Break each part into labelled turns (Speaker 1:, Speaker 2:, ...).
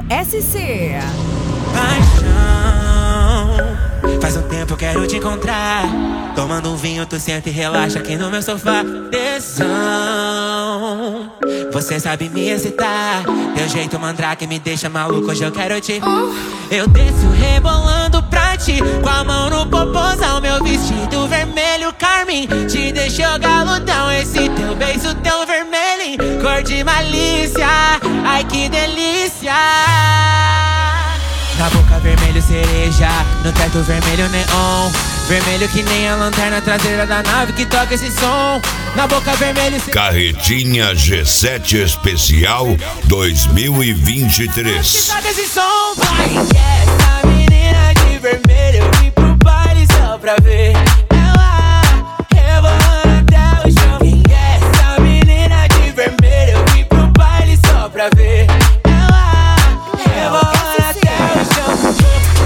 Speaker 1: Léo SC.
Speaker 2: Paixão, faz um tempo eu quero te encontrar. Tomando um vinho, tu senta e relaxa aqui no meu sofá. Tesão, você sabe me excitar. Teu jeito mandrake me deixa maluco, hoje eu quero te Eu desço rebolando pra ti, com a mão no popozão. Meu vestido vermelho carmim te deixou galudão. Esse teu beijo tão vermelho, cor de malícia. Ai que delícia. Na boca vermelho cereja, no teto vermelho neon. Vermelho que nem a lanterna traseira da nave que toca esse som. Na boca vermelho cereja.
Speaker 3: Carretinha G7 Especial 2023.
Speaker 2: Que toca esse som. Vai, essa menina de vermelho, eu vim pro baile só pra ver ela rebolando até o chão. Quem é essa menina de vermelho, eu vim pro baile só pra ver ela rebolando até o chão.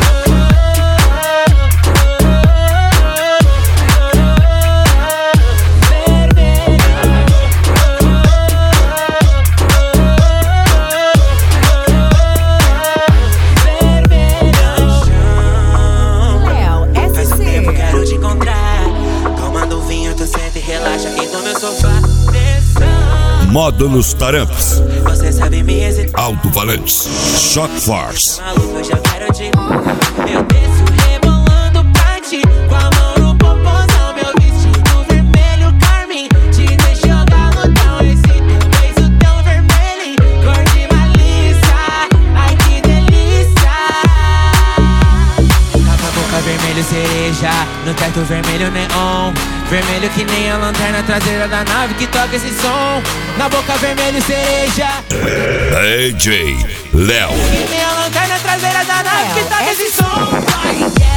Speaker 3: Módulos Taramps,
Speaker 2: Você sabe me excitar.
Speaker 3: alto-falantes, Shock Force.
Speaker 2: Maluco, eu já quero te Eu desço rebolando pra ti, com a mão no popozão. Meu vestido vermelho carmim te deixou galudão. Esse teu beijo tão vermelho, cor de malícia. Ai que delícia. Tapa a boca vermelho cereja, no teto vermelho neon. Vermelho que nem a lanterna traseira da nave que toca esse som. Na boca vermelho cereja,
Speaker 3: AJ Léo.
Speaker 2: que nem a lanterna traseira da nave que toca esse som. Vai, yeah.